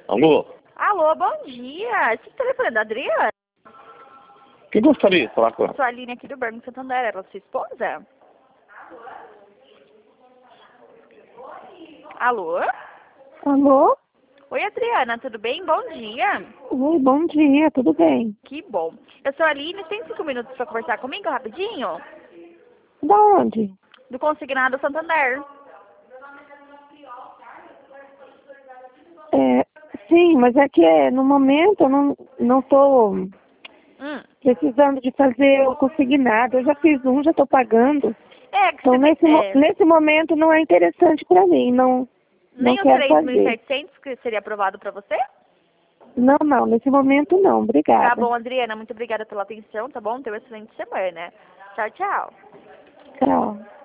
Alô? Alô, bom dia. Esse telefone é da Adriana? Quem gostaria de falar com ela? Sou a Aline aqui do Banco Santander. Ela é sua esposa? Alô? Alô? Oi, Adriana, tudo bem? Bom dia. Oi, bom dia, tudo bem? Que bom. Eu sou a Aline, tem 5 minutos para conversar comigo rapidinho? Da onde? Do Consignado Santander. Sim, mas é que no momento eu não tô precisando de fazer o consignado. Eu já fiz já tô pagando. É, que Então você nesse momento não é interessante para mim, não nem os quero fazer. 3.700 que seria aprovado para você? Não, nesse momento não, obrigada. Tá bom, Adriana, muito obrigada pela atenção, tá bom? Tenha uma excelente semana. Tchau, tchau. Tchau.